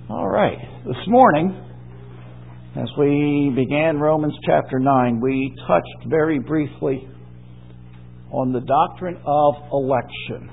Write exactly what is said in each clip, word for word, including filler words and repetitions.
All right. This morning, as we began Romans chapter nine, we touched very briefly on the doctrine of election.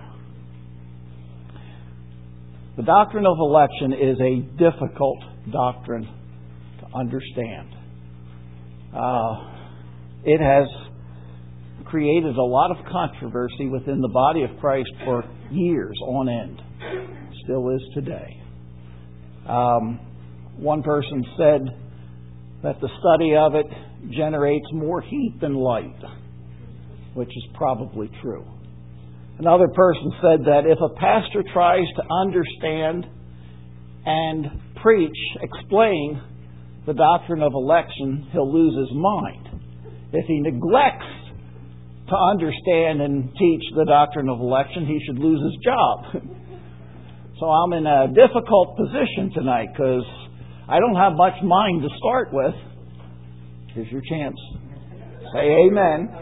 The doctrine of election is a difficult doctrine to understand. Uh, it has created a lot of controversy within the body of Christ for years on end. Still is today. Um, one person said that the study of it generates more heat than light, which is probably true. Another person said that if a pastor tries to understand and preach, explain the doctrine of election, he'll lose his mind. If he neglects to understand and teach the doctrine of election, he should lose his job. So I'm in a difficult position tonight because I don't have much mind to start with. Here's your chance. Say amen.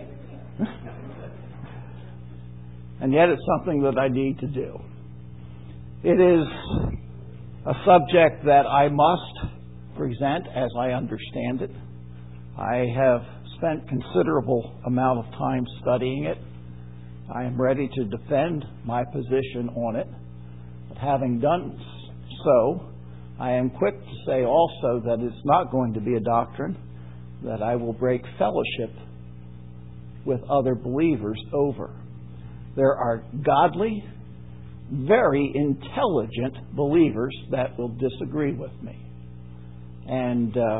And yet it's something that I need to do. It is a subject that I must present as I understand it. I have spent considerable amount of time studying it. I am ready to defend my position on it. But having done so, I am quick to say also that it's not going to be a doctrine that I will break fellowship with other believers over. There are godly, very intelligent believers that will disagree with me. And uh,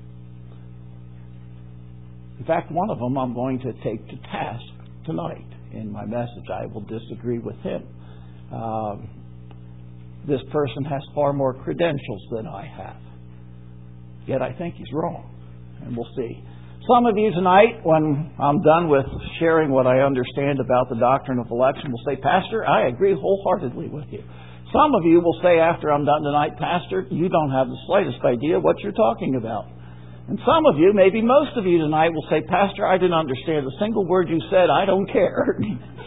in fact, one of them I'm going to take to task tonight in my message. I will disagree with him. Uh, this person has far more credentials than I have. Yet I think he's wrong. And we'll see. Some of you tonight, when I'm done with sharing what I understand about the doctrine of election, will say, Pastor, I agree wholeheartedly with you. Some of you will say after I'm done tonight, Pastor, you don't have the slightest idea what you're talking about. And some of you, maybe most of you tonight, will say, Pastor, I didn't understand a single word you said. I don't care.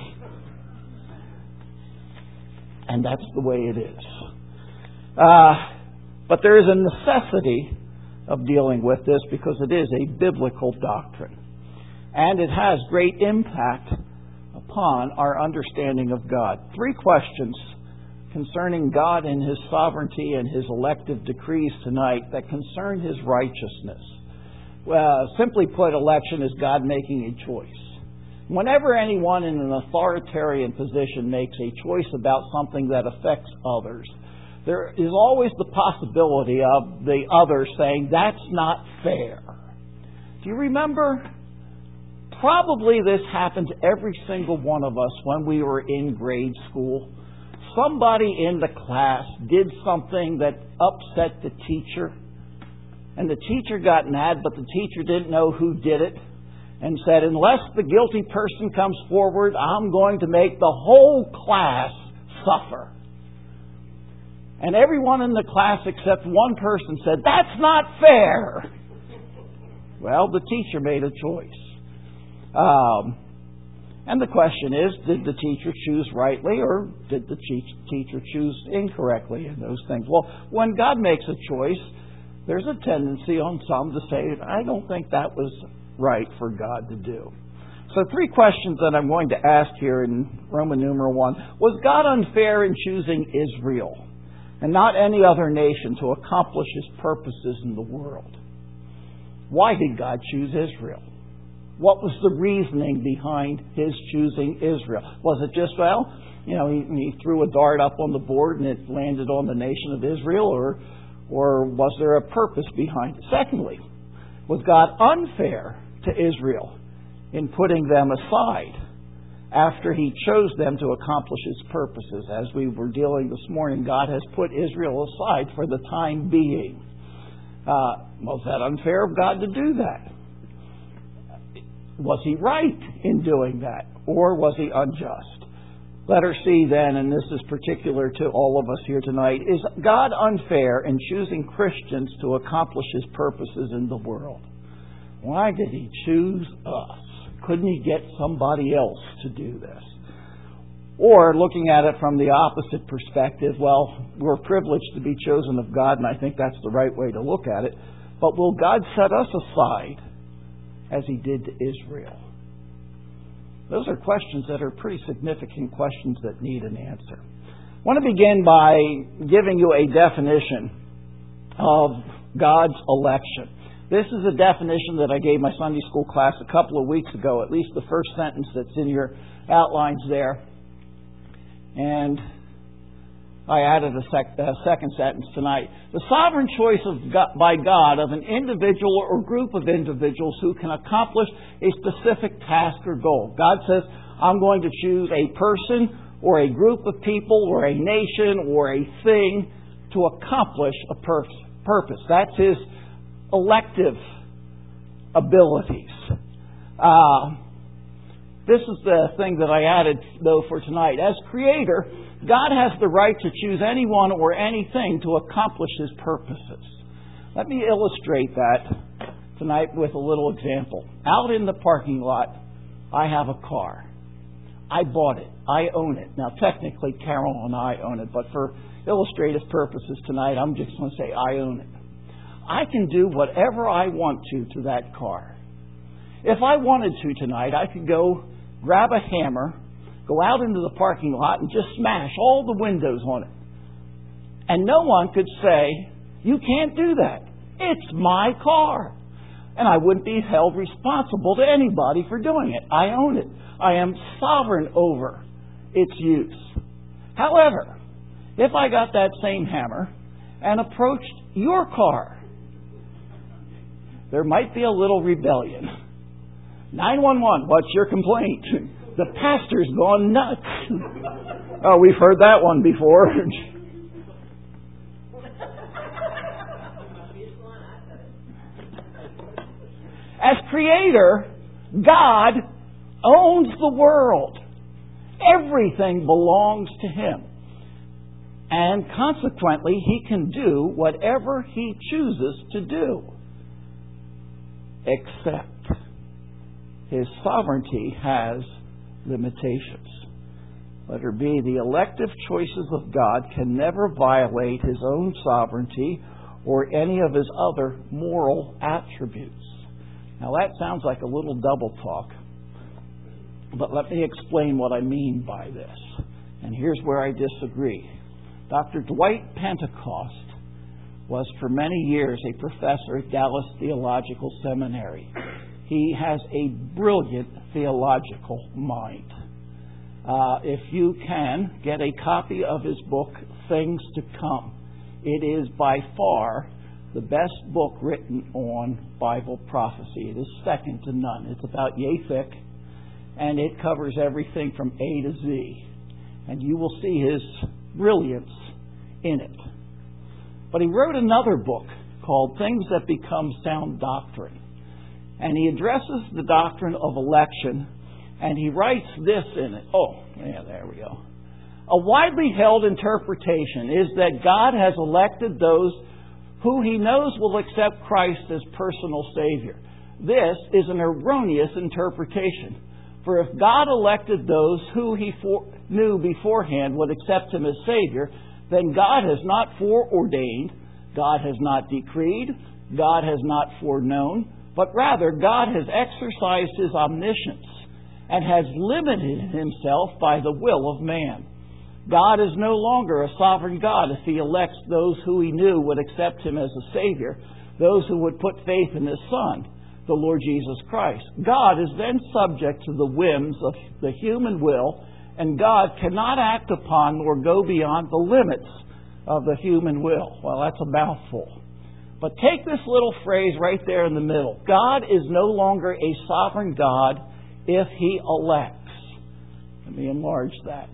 And that's the way it is. Uh, but there is a necessity of dealing with this because it is a biblical doctrine. And it has great impact upon our understanding of God. Three questions concerning God and His sovereignty and His elective decrees tonight that concern His righteousness. Well, simply put, election is God making a choice. Whenever anyone in an authoritarian position makes a choice about something that affects others, there is always the possibility of the other saying, that's not fair. Do you remember? Probably this happened to every single one of us when we were in grade school. Somebody in the class did something that upset the teacher. And the teacher got mad, but the teacher didn't know who did it. And said, unless the guilty person comes forward, I'm going to make the whole class suffer. And everyone in the class except one person said, that's not fair. Well, the teacher made a choice. Um, and the question is, did the teacher choose rightly or did the teacher choose incorrectly in those things? Well, when God makes a choice, there's a tendency on some to say, I don't think that was right for God to do. So three questions that I'm going to ask here in Roman numeral one. Was God unfair in choosing Israel and not any other nation to accomplish His purposes in the world? Why did God choose Israel? What was the reasoning behind His choosing Israel? Was it just, well, you know, he, he threw a dart up on the board and it landed on the nation of Israel, or, or was there a purpose behind it? Secondly, was God unfair to Israel in putting them aside after He chose them to accomplish His purposes? As we were dealing this morning, God has put Israel aside for the time being. Uh, was that unfair of God to do that? Was He right in doing that? Or was He unjust? Letter C then, and this is particular to all of us here tonight, is God unfair in choosing Christians to accomplish His purposes in the world? Why did He choose us? Couldn't He get somebody else to do this? Or looking at it from the opposite perspective, well, we're privileged to be chosen of God, and I think that's the right way to look at it. But will God set us aside as He did to Israel? Those are questions that are pretty significant questions that need an answer. I want to begin by giving you a definition of God's election. This is a definition that I gave my Sunday school class a couple of weeks ago, at least the first sentence that's in your outlines there. And I added a, sec- a second sentence tonight. The sovereign choice of God, by God of an individual or group of individuals who can accomplish a specific task or goal. God says, I'm going to choose a person or a group of people or a nation or a thing to accomplish a pur- purpose. That's His elective abilities. Uh, This is the thing that I added, though, for tonight. As Creator, God has the right to choose anyone or anything to accomplish His purposes. Let me illustrate that tonight with a little example. Out in the parking lot, I have a car. I bought it. I own it. Now, technically, Carol and I own it, but for illustrative purposes tonight, I'm just going to say I own it. I can do whatever I want to to that car. If I wanted to tonight, I could go grab a hammer, go out into the parking lot and just smash all the windows on it. And no one could say, you can't do that. It's my car. And I wouldn't be held responsible to anybody for doing it. I own it. I am sovereign over its use. However, if I got that same hammer and approached your car, there might be a little rebellion. nine one one, what's your complaint? The pastor's gone nuts. Oh, we've heard that one before. As Creator, God owns the world. Everything belongs to Him. And consequently, He can do whatever He chooses to do. Except His sovereignty has limitations. Letter B, the elective choices of God can never violate His own sovereignty or any of His other moral attributes. Now that sounds like a little double talk, but let me explain what I mean by this. And here's where I disagree. Doctor Dwight Pentecost was for many years a professor at Dallas Theological Seminary. He has a brilliant theological mind. Uh, if you can, get a copy of his book, Things to Come. It is by far the best book written on Bible prophecy. It is second to none. It's about yay thick, and it covers everything from A to Z. And you will see his brilliance in it. But he wrote another book called Things That Become Sound Doctrine. And he addresses the doctrine of election, and he writes this in it. Oh, yeah, there we go. A widely held interpretation is that God has elected those who He knows will accept Christ as personal Savior. This is an erroneous interpretation. For if God elected those who He for- knew beforehand would accept Him as Savior, then God has not foreordained, God has not decreed, God has not foreknown, but rather God has exercised His omniscience and has limited Himself by the will of man. God is no longer a sovereign God if He elects those who He knew would accept Him as a Savior, those who would put faith in His Son, the Lord Jesus Christ. God is then subject to the whims of the human will, and God cannot act upon or go beyond the limits of the human will. Well, that's a mouthful. But take this little phrase right there in the middle. God is no longer a sovereign God if He elects. Let me enlarge that.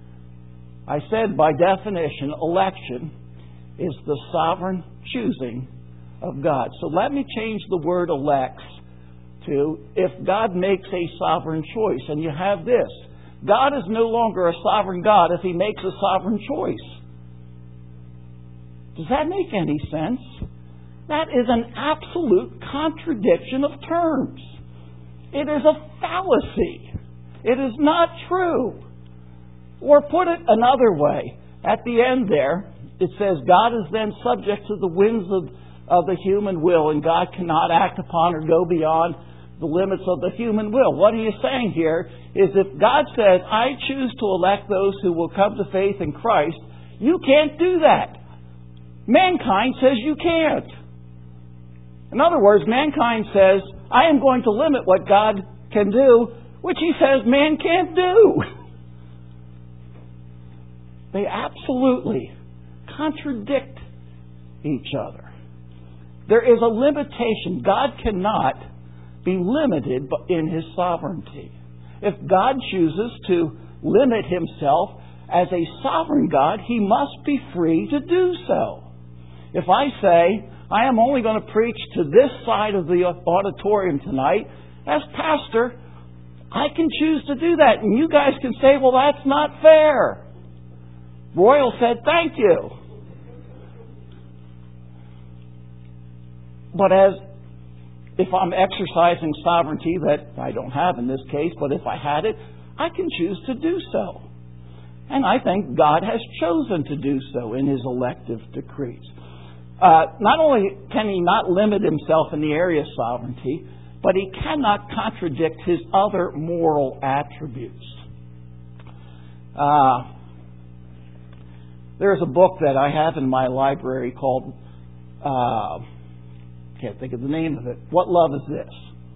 I said by definition, election is the sovereign choosing of God. So let me change the word elects to if God makes a sovereign choice. And you have this. God is no longer a sovereign God if He makes a sovereign choice. Does that make any sense? That is an absolute contradiction of terms. It is a fallacy. It is not true. Or put it another way, at the end there, it says, God is then subject to the winds of, of the human will, and God cannot act upon or go beyond the limits of the human will. What he is saying here is if God says, I choose to elect those who will come to faith in Christ, you can't do that. Mankind says you can't. In other words, mankind says, I am going to limit what God can do, which he says man can't do. They absolutely contradict each other. There is a limitation. God cannot be limited in His sovereignty. If God chooses to limit Himself as a sovereign God, He must be free to do so. If I say, I am only going to preach to this side of the auditorium tonight, as pastor, I can choose to do that. And you guys can say, well, that's not fair. Royal said, thank you. But as if I'm exercising sovereignty that I don't have in this case, but if I had it, I can choose to do so. And I think God has chosen to do so in His elective decrees. Uh, not only can He not limit Himself in the area of sovereignty, but He cannot contradict His other moral attributes. Uh, there's a book that I have in my library called, uh, can't think of the name of it, What Love Is This?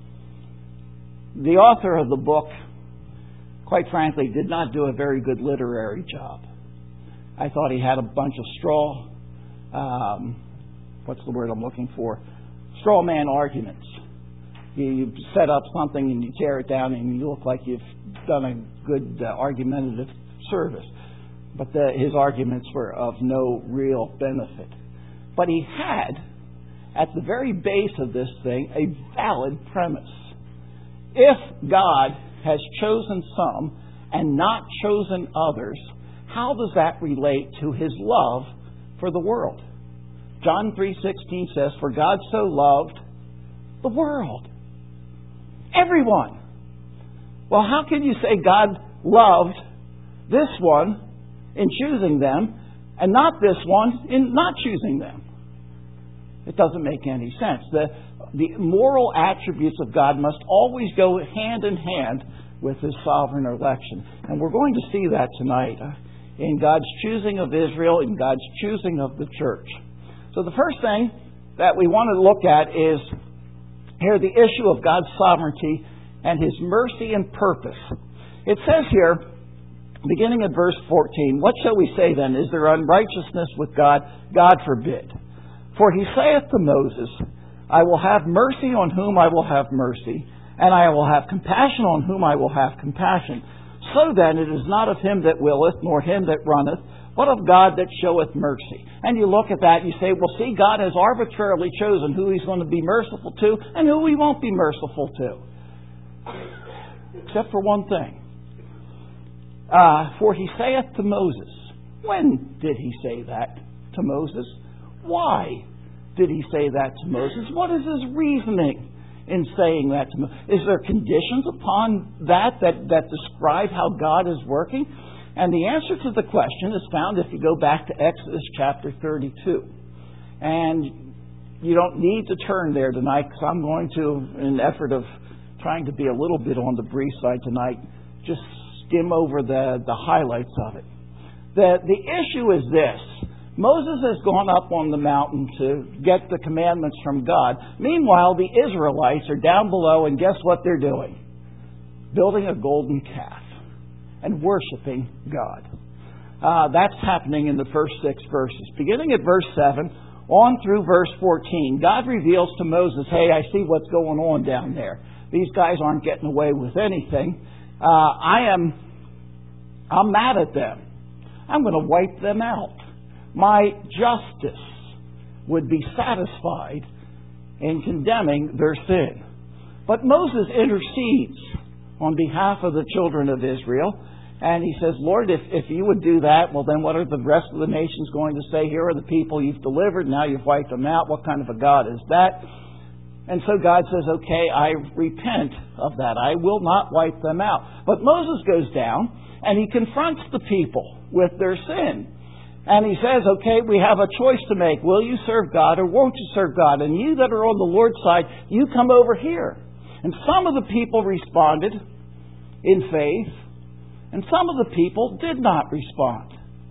The author of the book, quite frankly, did not do a very good literary job. I thought he had a bunch of straw, um, what's the word I'm looking for? Straw man arguments. You, you set up something and you tear it down and you look like you've done a good uh, argumentative service. But the, his arguments were of no real benefit. But he had, at the very base of this thing, a valid premise. If God has chosen some and not chosen others, how does that relate to His love for the world? John three sixteen says, for God so loved the world. Everyone. Well, how can you say God loved this one in choosing them and not this one in not choosing them? It doesn't make any sense. The, the moral attributes of God must always go hand in hand with His sovereign election. And we're going to see that tonight in God's choosing of Israel, in God's choosing of the church. So the first thing that we want to look at is here the issue of God's sovereignty and His mercy and purpose. It says here, beginning at verse fourteen, what shall we say then? Is there unrighteousness with God? God forbid. For He saith to Moses, I will have mercy on whom I will have mercy, and I will have compassion on whom I will have compassion. So then it is not of him that willeth, nor him that runneth, but of God that showeth mercy. And you look at that and you say, well, see, God has arbitrarily chosen who He's going to be merciful to and who He won't be merciful to. Except for one thing. Uh, for He saith to Moses. When did He say that to Moses? Why did He say that to Moses? What is His reasoning in saying that to Moses? Is there conditions upon that, that that describe how God is working? And the answer to the question is found if you go back to Exodus chapter thirty-two. And you don't need to turn there tonight because I'm going to, in an effort of trying to be a little bit on the brief side tonight, just skim over the, the highlights of it. The, the issue is this. Moses has gone up on the mountain to get the commandments from God. Meanwhile, the Israelites are down below, and guess what they're doing? Building a golden calf and worshiping God. Uh, that's happening in the first six verses. Beginning at verse seven, on through verse fourteen, God reveals to Moses, hey, I see what's going on down there. These guys aren't getting away with anything. Uh, I am, I'm mad at them. I'm going to wipe them out. My justice would be satisfied in condemning their sin. But Moses intercedes on behalf of the children of Israel. And he says, Lord, if, if you would do that, well, then what are the rest of the nations going to say? Here are the people you've delivered. Now you've wiped them out. What kind of a God is that? And so God says, okay, I repent of that. I will not wipe them out. But Moses goes down and he confronts the people with their sin. And he says, okay, we have a choice to make. Will you serve God or won't you serve God? And you that are on the Lord's side, you come over here. And some of the people responded in faith, and some of the people did not respond.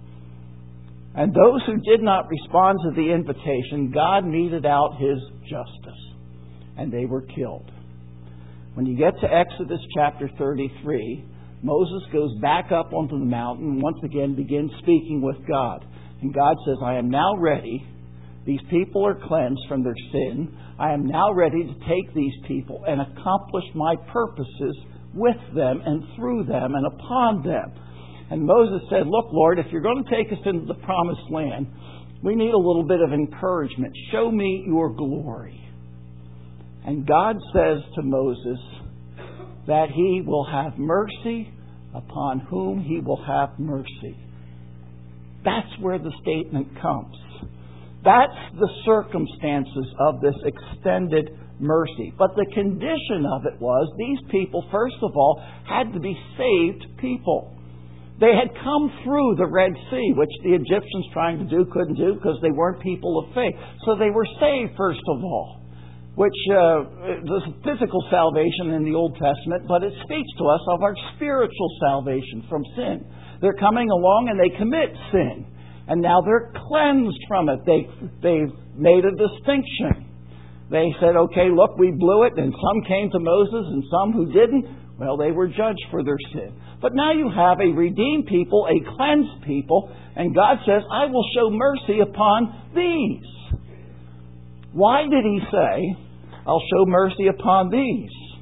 And those who did not respond to the invitation, God meted out His justice, and they were killed. When you get to Exodus chapter thirty-three, Moses goes back up onto the mountain and once again begins speaking with God. And God says, I am now ready. These people are cleansed from their sin. I am now ready to take these people and accomplish my purposes with them and through them and upon them. And Moses said, look, Lord, if you're going to take us into the promised land, we need a little bit of encouragement. Show me your glory. And God says to Moses that He will have mercy upon whom He will have mercy. That's where the statement comes. That's the circumstances of this extended mercy. But the condition of it was these people, first of all, had to be saved people. They had come through the Red Sea, which the Egyptians trying to do couldn't do because they weren't people of faith. So they were saved, first of all, which uh, was physical salvation in the Old Testament, but it speaks to us of our spiritual salvation from sin. They're coming along and they commit sin. And now they're cleansed from it. They, they've made a distinction. They said, okay, look, we blew it, and some came to Moses, and some who didn't, well, they were judged for their sin. But now you have a redeemed people, a cleansed people, and God says, I will show mercy upon these. Why did He say, I'll show mercy upon these?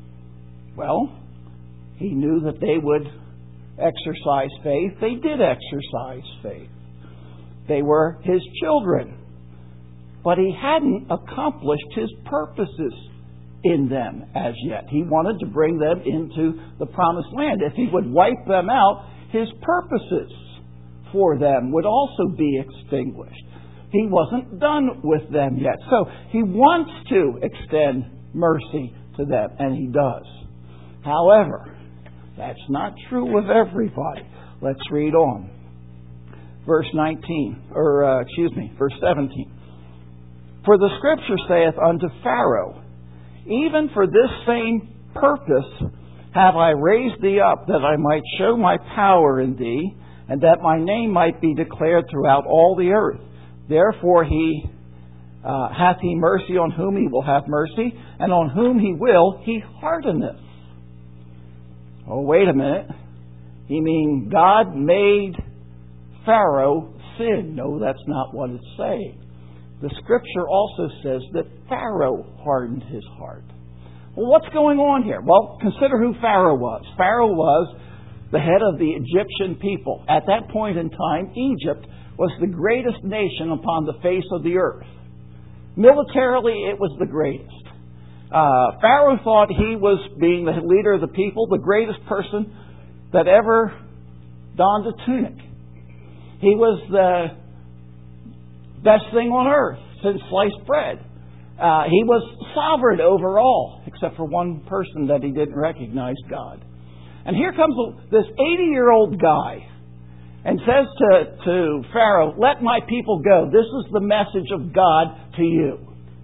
Well, He knew that they would exercise faith. They did exercise faith. They were His children. But He hadn't accomplished His purposes in them as yet. He wanted to bring them into the promised land. If He would wipe them out, His purposes for them would also be extinguished. He wasn't done with them yet. So He wants to extend mercy to them, and He does. However, that's not true of everybody. Let's read on. Verse nineteen, or uh, excuse me, verse seventeen. For the Scripture saith unto Pharaoh, even for this same purpose have I raised thee up, that I might show my power in thee, and that my name might be declared throughout all the earth. Therefore he uh, hath he mercy on whom He will have mercy, and on whom He will He hardeneth. Oh, wait a minute. You mean God made Pharaoh sin? No, that's not what it's saying. The Scripture also says that Pharaoh hardened his heart. Well, what's going on here? Well, consider who Pharaoh was. Pharaoh was the head of the Egyptian people. At that point in time, Egypt was the greatest nation upon the face of the earth. Militarily, it was the greatest. Uh, Pharaoh thought he was, being the leader of the people, the greatest person that ever donned a tunic. He was the best thing on earth since sliced bread. Uh, he was sovereign over all, except for one person that he didn't recognize, God. And here comes this eighty-year-old guy and says to, to Pharaoh, let my people go. This is the message of God to you.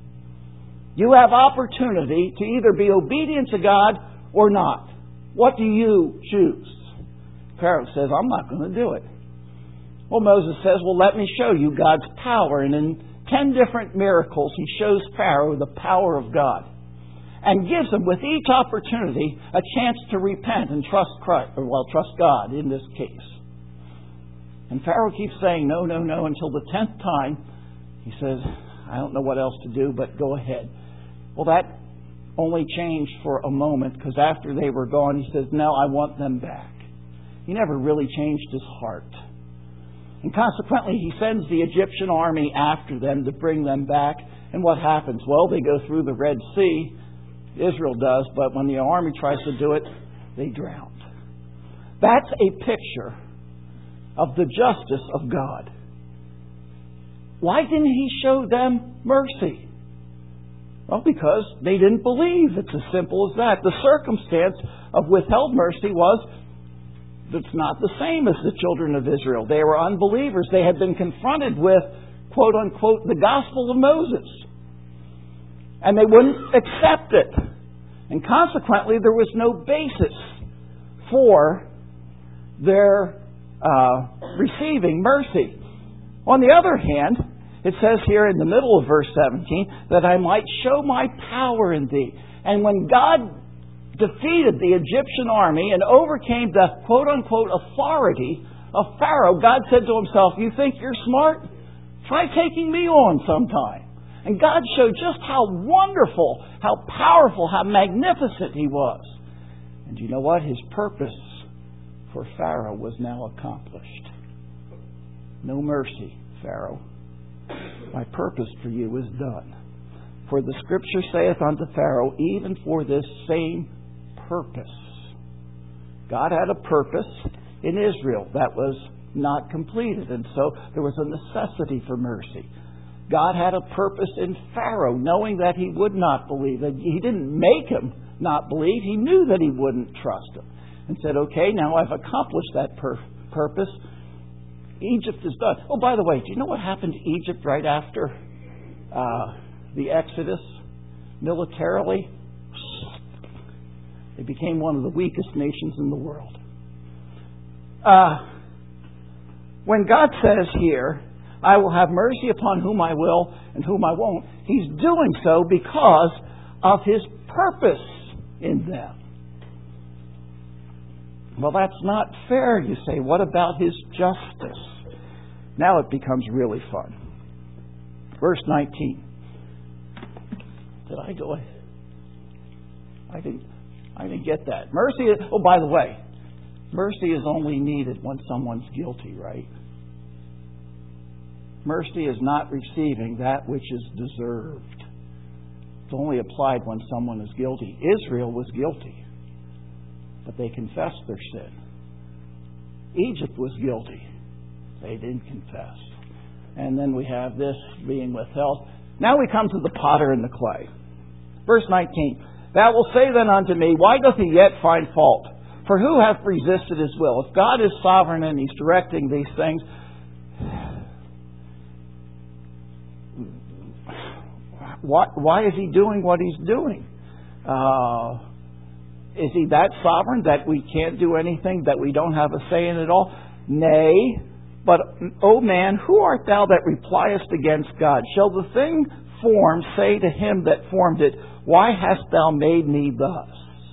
You have opportunity to either be obedient to God or not. What do you choose? Pharaoh says, I'm not going to do it. Well, Moses says, well, let me show you God's power. And in ten different miracles, he shows Pharaoh the power of God and gives him, with each opportunity, a chance to repent and trust Christ, or well, trust God in this case. And Pharaoh keeps saying, no, no, no, until the tenth time. He says, I don't know what else to do, but go ahead. Well, that only changed for a moment, because after they were gone, he says, no, I want them back. He never really changed his heart. And consequently, he sends the Egyptian army after them to bring them back. And what happens? Well, they go through the Red Sea. Israel does. But when the army tries to do it, they drown. That's a picture of the justice of God. Why didn't He show them mercy? Well, because they didn't believe. It's as simple as that. The circumstance of withheld mercy was it's not the same as the children of Israel. They were unbelievers. They had been confronted with, quote unquote, the gospel of Moses. And they wouldn't accept it. And consequently, there was no basis for their uh, receiving mercy. On the other hand, it says here in the middle of verse seventeen, that I might show my power in thee. And when God defeated the Egyptian army and overcame the quote-unquote authority of Pharaoh, God said to himself, you think you're smart? Try taking me on sometime. And God showed just how wonderful, how powerful, how magnificent He was. And you know what? His purpose for Pharaoh was now accomplished. No mercy, Pharaoh. My purpose for you is done. For the Scripture saith unto Pharaoh, even for this same purpose. God had a purpose in Israel that was not completed, and so there was a necessity for mercy. God had a purpose in Pharaoh, knowing that he would not believe. He didn't make him not believe. He knew that he wouldn't trust him. And said, okay, now I've accomplished that pur- purpose. Egypt is done. Oh, by the way, do you know what happened to Egypt right after uh, the Exodus? Militarily, they became one of the weakest nations in the world. Uh, when God says here, I will have mercy upon whom I will and whom I won't, He's doing so because of His purpose in them. Well, that's not fair, you say. What about His justice? Now it becomes really fun. Verse nineteen. Did I go? I didn't. I didn't get that. Mercy is, oh, by the way, mercy is only needed when someone's guilty, right? Mercy is not receiving that which is deserved. It's only applied when someone is guilty. Israel was guilty, but they confessed their sin. Egypt was guilty. They didn't confess. And then we have this being withheld. Now we come to the potter and the clay. Verse nineteen. Thou wilt say then unto me, why doth he yet find fault? For who hath resisted His will? If God is sovereign and He's directing these things, why, why is He doing what He's doing? Uh, is He that sovereign that we can't do anything, that we don't have a say in it all? Nay, but, O man, who art thou that repliest against God? Shall the thing formed say to him that formed it, why hast thou made me thus?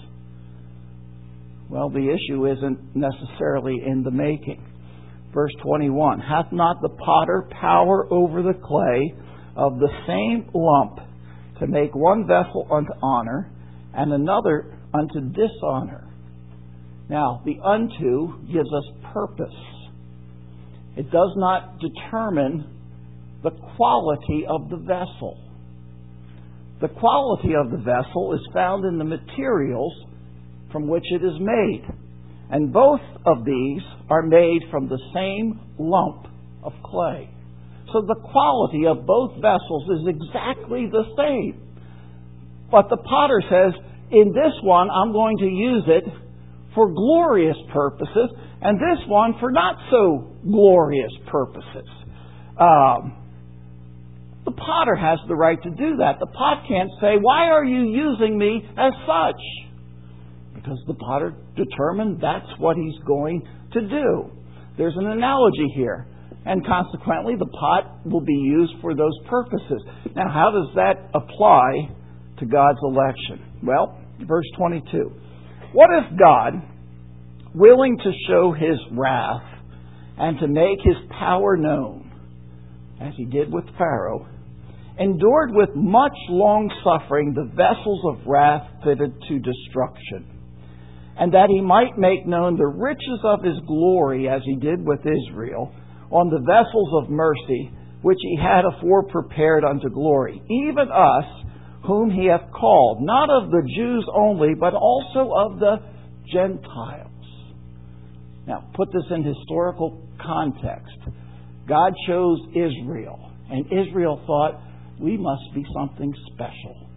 Well, the issue isn't necessarily in the making. Verse twenty-one, hath not the potter power over the clay of the same lump to make one vessel unto honor and another unto dishonor? Now, the unto gives us purpose. It does not determine the quality of the vessel. The quality of the vessel is found in the materials from which it is made. And both of these are made from the same lump of clay. So the quality of both vessels is exactly the same. But the potter says, in this one I'm going to use it for glorious purposes, and this one for not so glorious purposes. Um, the potter has the right to do that. The pot can't say, why are you using me as such? Because the potter determined that's what he's going to do. There's an analogy here. And consequently, the pot will be used for those purposes. Now, how does that apply to God's election? Well, verse twenty-two. What if God, willing to show His wrath and to make His power known, as He did with Pharaoh, endured with much long suffering the vessels of wrath fitted to destruction, and that He might make known the riches of His glory, as He did with Israel, on the vessels of mercy, which He had afore prepared unto glory, even us, whom He hath called, not of the Jews only, but also of the Gentiles. Now, put this in historical context. God chose Israel, and Israel thought, we must be something special.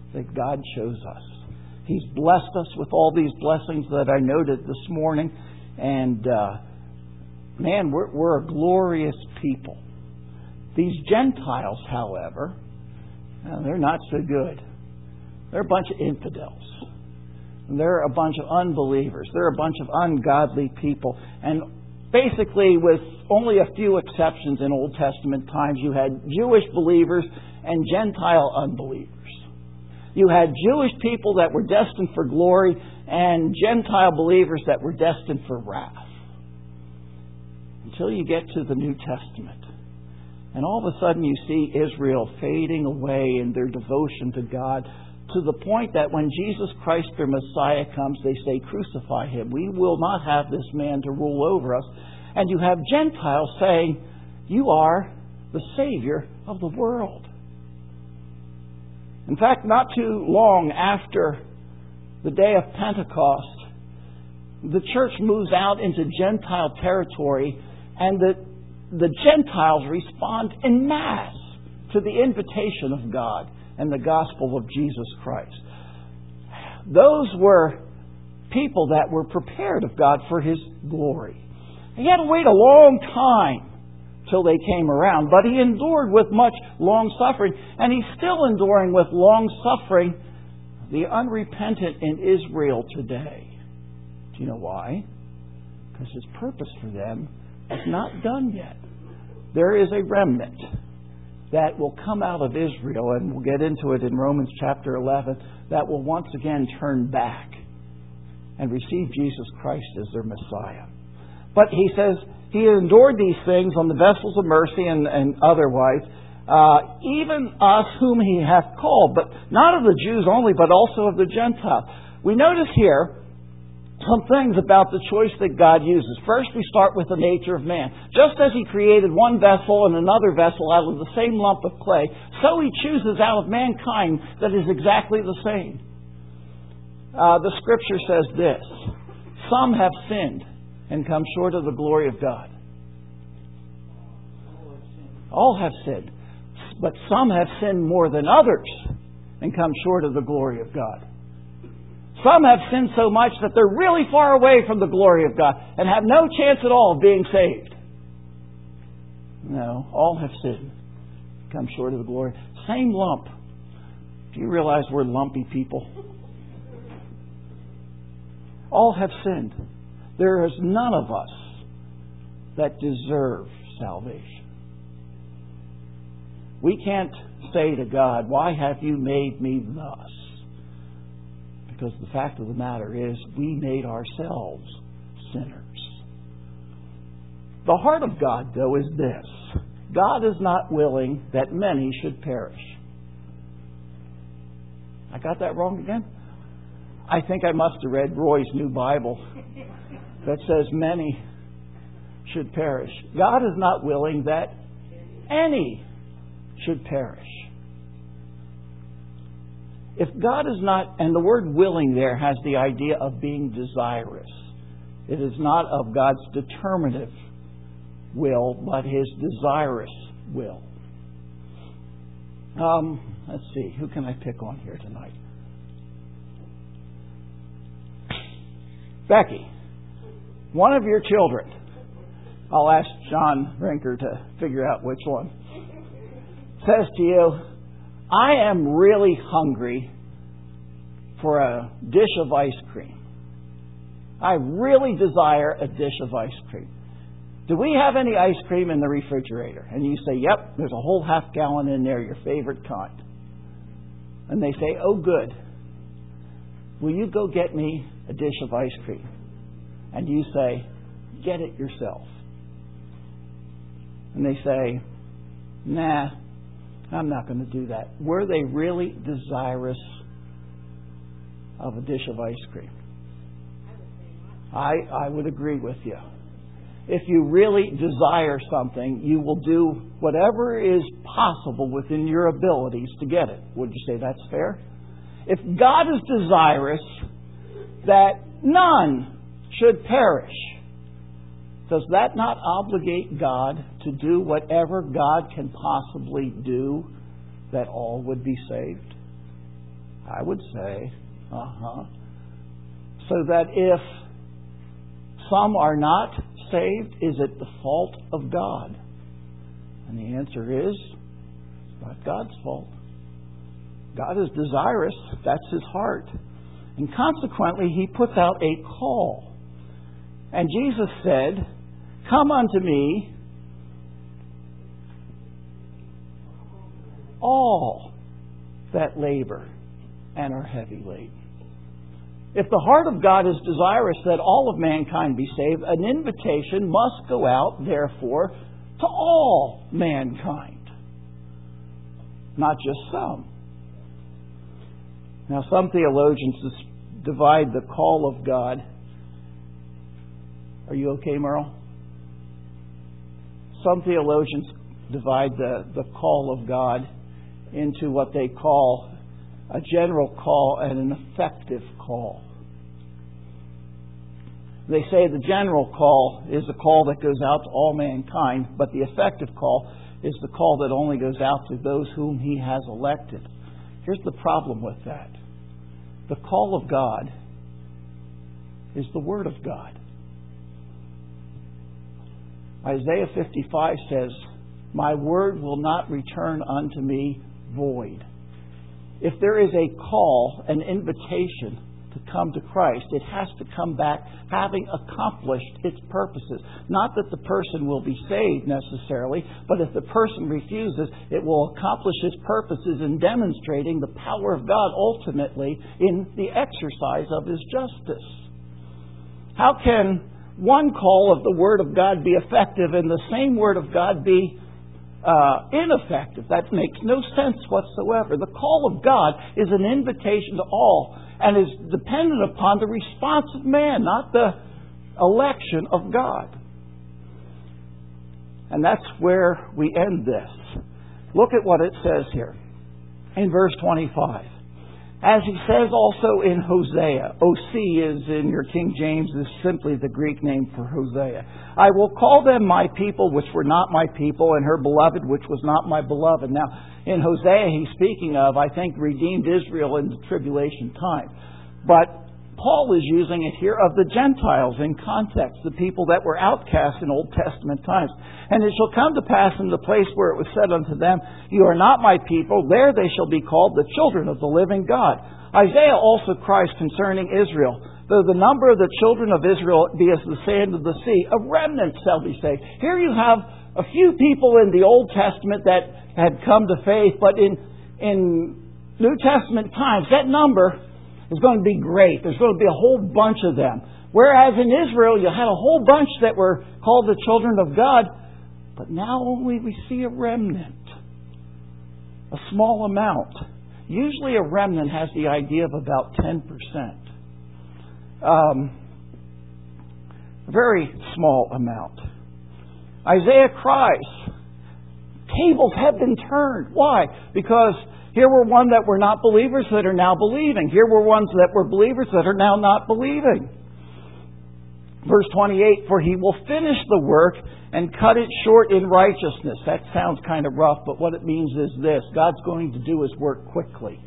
that God chose us. He's blessed us with all these blessings that I noted this morning. And, uh, man, we're, we're a glorious people. These Gentiles, however, uh, they're not so good. They're a bunch of infidels. They're a bunch of unbelievers. They're a bunch of ungodly people. And basically, with only a few exceptions in Old Testament times, you had Jewish believers and Gentile unbelievers. You had Jewish people that were destined for glory and Gentile believers that were destined for wrath. Until you get to the New Testament. And all of a sudden you see Israel fading away in their devotion to God, to the point that when Jesus Christ, their Messiah, comes, they say, crucify Him. We will not have this man to rule over us. And you have Gentiles saying, you are the Savior of the world. In fact, not too long after the day of Pentecost, the church moves out into Gentile territory, and the, the Gentiles respond en masse to the invitation of God and the gospel of Jesus Christ. Those were people that were prepared of God for His glory. He had to wait a long time till they came around, but He endured with much long suffering, and He's still enduring with long suffering the unrepentant in Israel today. Do you know why? Because His purpose for them is not done yet. There is a remnant that will come out of Israel, and we'll get into it in Romans chapter eleven, that will once again turn back and receive Jesus Christ as their Messiah. But He says He endured these things on the vessels of mercy and, and otherwise, uh, even us whom He hath called, but not of the Jews only, but also of the Gentiles. We notice here some things about the choice that God uses. First, we start with the nature of man. Just as He created one vessel and another vessel out of the same lump of clay, so He chooses out of mankind that is exactly the same. Uh, the Scripture says this, some have sinned and come short of the glory of God. All have sinned. But some have sinned more than others and come short of the glory of God. Some have sinned so much that they're really far away from the glory of God and have no chance at all of being saved. No, all have sinned, come short of the glory. Same lump. Do you realize we're lumpy people? All have sinned. There is none of us that deserve salvation. We can't say to God, why have you made me thus? Because the fact of the matter is, we made ourselves sinners. The heart of God, though, is this. God is not willing that many should perish. I got that wrong again? I think I must have read Roy's New Bible that says many should perish. God is not willing that any should perish. If God is not, and the word willing there has the idea of being desirous. It is not of God's determinative will, but His desirous will. Um, let's see, who can I pick on here tonight? Becky, one of your children, I'll ask John Rinker to figure out which one, says to you, I am really hungry for a dish of ice cream. I really desire a dish of ice cream. Do we have any ice cream in the refrigerator? And you say, yep, there's a whole half gallon in there, your favorite kind. And they say, oh good. Will you go get me a dish of ice cream? And you say, get it yourself. And they say, nah, I'm not going to do that. Were they really desirous of a dish of ice cream? I, I would agree with you. If you really desire something, you will do whatever is possible within your abilities to get it. Would you say that's fair? If God is desirous that none should perish, does that not obligate God to do whatever God can possibly do that all would be saved? I would say, uh-huh. So that if some are not saved, is it the fault of God? And the answer is, it's not God's fault. God is desirous. That's His heart. And consequently, He puts out a call. And Jesus said, "Come unto me, all that labor and are heavy laden." If the heart of God is desirous that all of mankind be saved, an invitation must go out, therefore, to all mankind, not just some. Now, some theologians divide the call of God. Are you okay, Merle? Some theologians divide the, the call of God into what they call a general call and an effective call. They say the general call is a call that goes out to all mankind, but the effective call is the call that only goes out to those whom He has elected. Here's the problem with that. The call of God is the Word of God. Isaiah fifty-five says, "My word will not return unto me void." If there is a call, an invitation to come to Christ, it has to come back having accomplished its purposes. Not that the person will be saved necessarily, but if the person refuses, it will accomplish its purposes in demonstrating the power of God ultimately in the exercise of His justice. How can one call of the Word of God be effective and the same Word of God be Uh, ineffective? That makes no sense whatsoever. The call of God is an invitation to all and is dependent upon the response of man, not the election of God. And that's where we end this. Look at what it says here in verse twenty-five. As He says also in Hosea. Osee is in your King James is simply the Greek name for Hosea. "I will call them my people which were not my people, and her beloved which was not my beloved." Now, in Hosea he's speaking of, I think, redeemed Israel in the tribulation time. But Paul is using it here of the Gentiles in context, the people that were outcast in Old Testament times. "And it shall come to pass in the place where it was said unto them, You are not my people, there they shall be called the children of the living God." Isaiah also cries concerning Israel, "Though the number of the children of Israel be as the sand of the sea, a remnant shall be saved." Here you have a few people in the Old Testament that had come to faith, but in, in New Testament times, that number is going to be great. There's going to be a whole bunch of them. Whereas in Israel, you had a whole bunch that were called the children of God, but now only we see a remnant. A small amount. Usually a remnant has the idea of about ten percent. Um, a very small amount. Isaiah cries, tables have been turned. Why? Because here were one that were not believers that are now believing. Here were ones that were believers that are now not believing. Verse twenty-eight, "For He will finish the work and cut it short in righteousness." That sounds kind of rough, but what it means is this. God's going to do His work quickly.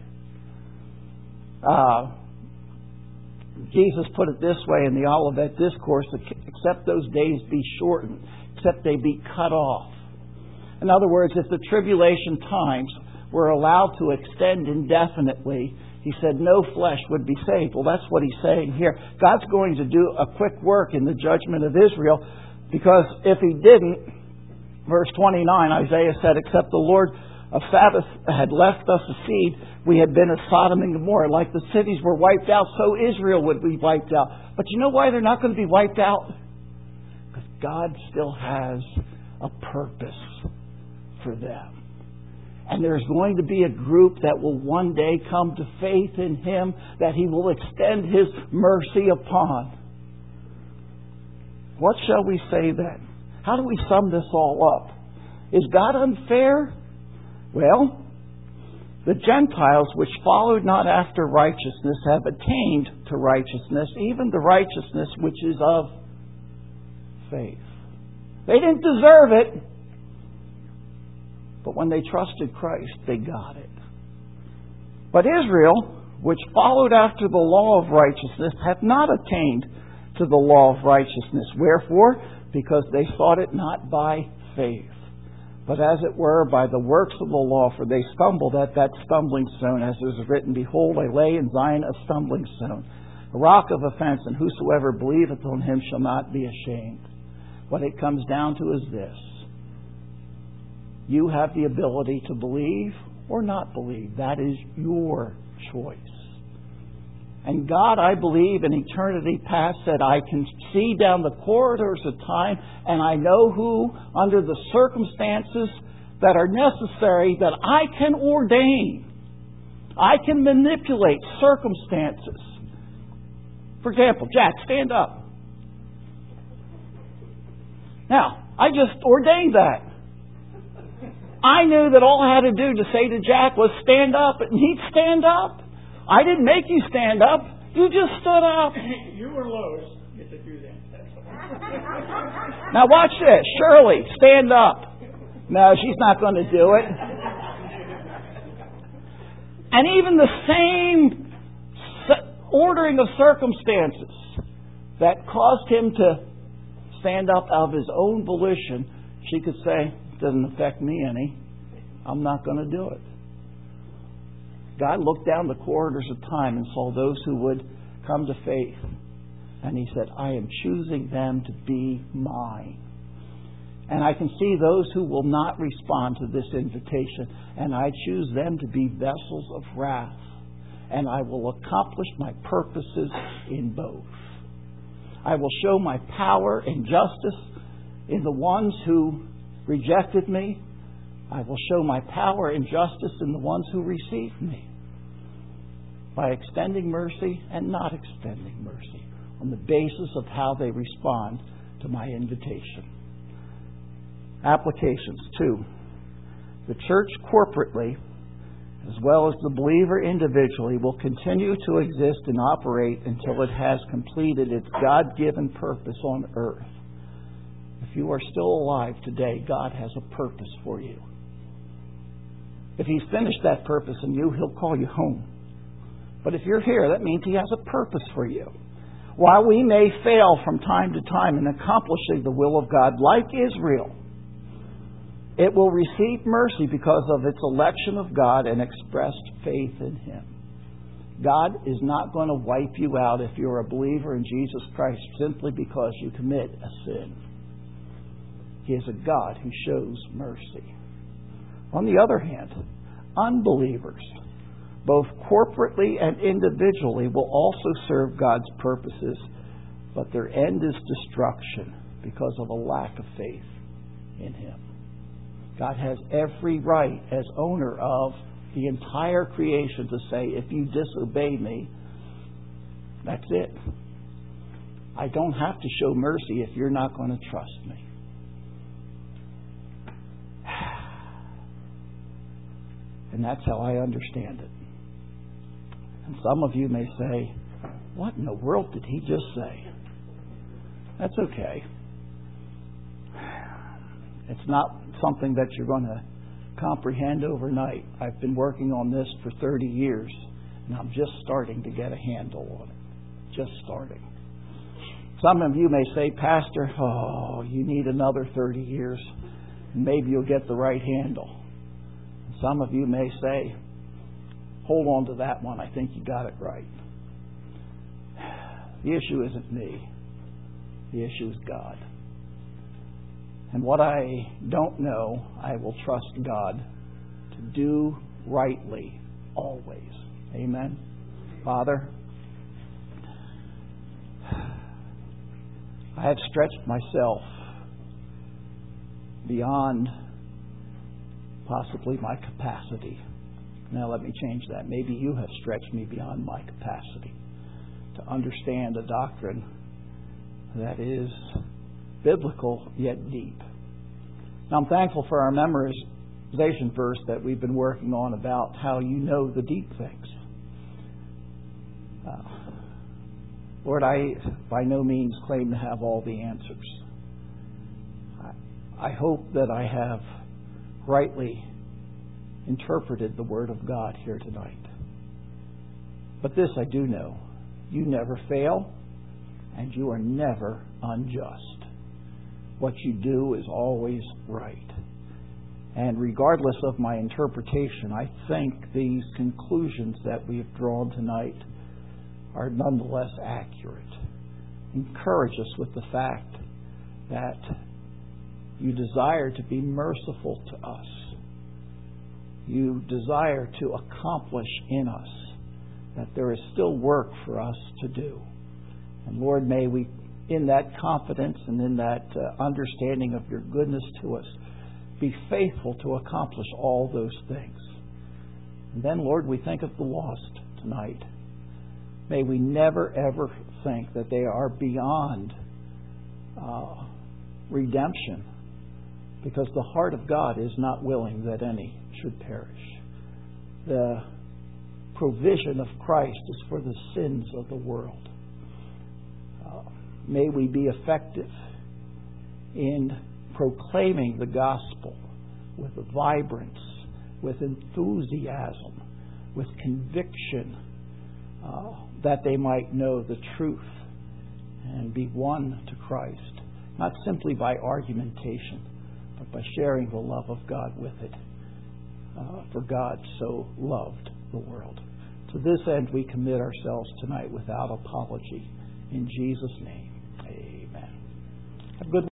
Uh, Jesus put it this way in the Olivet Discourse, "Except those days be shortened, except they be cut off." In other words, if the tribulation times were allowed to extend indefinitely, He said no flesh would be saved. Well, that's what He's saying here. God's going to do a quick work in the judgment of Israel, because if He didn't, verse twenty-nine, Isaiah said, "Except the Lord of Sabaoth had left us a seed, we had been as Sodom and Gomorrah." Like the cities were wiped out, so Israel would be wiped out. But you know why they're not going to be wiped out? Because God still has a purpose for them. And there's going to be a group that will one day come to faith in Him, that He will extend His mercy upon. What shall we say then? How do we sum this all up? Is God unfair? Well, the Gentiles which followed not after righteousness have attained to righteousness, even the righteousness which is of faith. They didn't deserve it. But when they trusted Christ, they got it. But Israel, which followed after the law of righteousness hath not attained to the law of righteousness. Wherefore? Because they sought it not by faith, but as it were by the works of the law. For they stumbled at that stumbling stone, as it is written, Behold, I lay in Zion a stumbling stone, a rock of offense, and whosoever believeth on him shall not be ashamed. What it comes down to is this. You have the ability to believe or not believe. That is your choice. And God, I believe, in eternity past said, I can see down the corridors of time, and I know who, under the circumstances that are necessary, that I can ordain. I can manipulate circumstances. For example, Jack, stand up. Now, I just ordained that. I knew that all I had to do to say to Jack was stand up, and he'd stand up. I didn't make you stand up. You just stood up. You were Lois. Get to do that. Now watch this. Shirley, stand up. No, she's not going to do it. And even the same ordering of circumstances that caused him to stand up of his own volition, she could say, it doesn't affect me any. I'm not going to do it. God looked down the corridors of time and saw those who would come to faith. And He said, I am choosing them to be mine. And I can see those who will not respond to this invitation. And I choose them to be vessels of wrath. And I will accomplish my purposes in both. I will show my power and justice in the ones who rejected me. I will show my power and justice in the ones who received me, by extending mercy and not extending mercy on the basis of how they respond to my invitation. Applications. Two, the church corporately, as well as the believer individually, will continue to exist and operate until it has completed its God-given purpose on earth. If you are still alive today, God has a purpose for you. If He's finished that purpose in you, He'll call you home. But if you're here, that means He has a purpose for you. While we may fail from time to time in accomplishing the will of God, like Israel, it will receive mercy because of its election of God and expressed faith in Him. God is not going to wipe you out if you're a believer in Jesus Christ simply because you commit a sin. He is a God who shows mercy. On the other hand, unbelievers, both corporately and individually, will also serve God's purposes, but their end is destruction because of a lack of faith in Him. God has every right as owner of the entire creation to say, if you disobey me, that's it. I don't have to show mercy if you're not going to trust me. And that's how I understand it. And some of you may say, what in the world did he just say? That's okay. It's not something that you're going to comprehend overnight. I've been working on this for thirty years, and I'm just starting to get a handle on it. Just starting. Some of you may say, Pastor, oh, you need another thirty years, and maybe you'll get the right handle. Some of you may say, hold on to that one. I think you got it right. The issue isn't me. The issue is God. And what I don't know, I will trust God to do rightly always. Amen. Father, I have stretched myself beyond possibly my capacity. Now let me change that. Maybe you have stretched me beyond my capacity to understand a doctrine that is biblical yet deep. Now I'm thankful for our memorization verse that we've been working on about how you know the deep things. Uh, Lord, I by no means claim to have all the answers. I, I hope that I have rightly interpreted the Word of God here tonight. But this I do know. You never fail, and you are never unjust. What you do is always right. And regardless of my interpretation, I think these conclusions that we have drawn tonight are nonetheless accurate. Encourage us with the fact that you desire to be merciful to us. You desire to accomplish in us that there is still work for us to do. And Lord, may we, in that confidence and in that uh, understanding of your goodness to us, be faithful to accomplish all those things. And then, Lord, we think of the lost tonight. May we never, ever think that they are beyond uh, redemption, because the heart of God is not willing that any should perish. The provision of Christ is for the sins of the world. Uh, may we be effective in proclaiming the gospel with vibrance, with enthusiasm, with conviction, uh, that they might know the truth and be won to Christ, not simply by argumentation, but by sharing the love of God with it. Uh, for God so loved the world. To this end, we commit ourselves tonight without apology. In Jesus' name, amen. Have a good